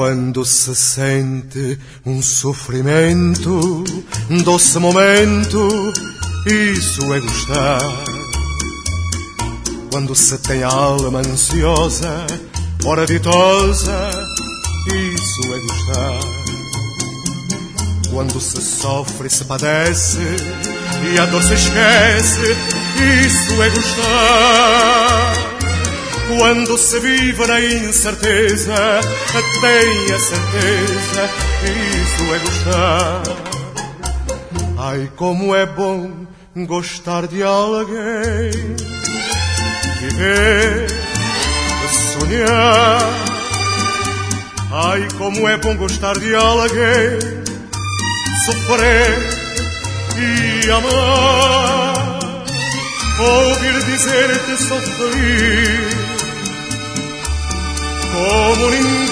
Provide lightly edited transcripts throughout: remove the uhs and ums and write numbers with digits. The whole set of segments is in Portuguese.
Quando se sente um sofrimento, doce momento, isso é gostar. Quando se tem a alma ansiosa, ora ditosa, isso é gostar. Quando se sofre e se padece e a dor se esquece, isso é gostar. Quando se vive na incerteza, tenha certeza, isso é gostar. Ai, como é bom gostar de alguém, viver, sonhar. Ai, como é bom gostar de alguém, sofrer e amar. Ouvir dizer-te sou feliz como ninguém,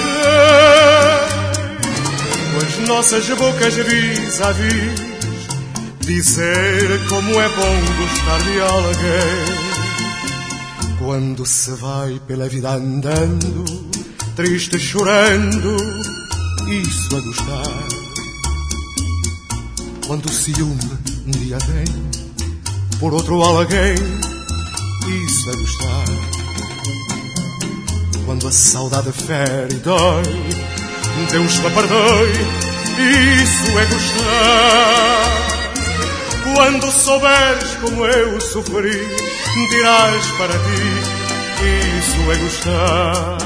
com as nossas bocas vis a vis, dizer como é bom gostar de alguém. Quando se vai pela vida andando, triste chorando, isso é gostar. Quando o ciúme um dia vem por outro alguém, isso é gostar. Quando a saudade fere e dói, Deus te perdoe, isso é gostar. Quando souberes como eu sofri, dirás para ti, isso é gostar.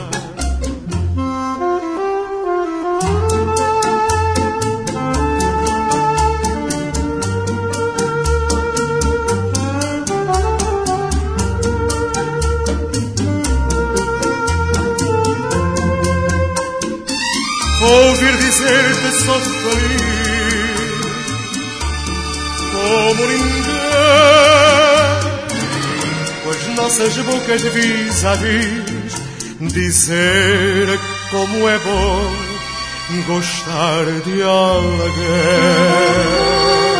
Ouvir dizer-te sou feliz como ninguém, com as nossas bocas vis a vis, dizer como é bom gostar de alguém.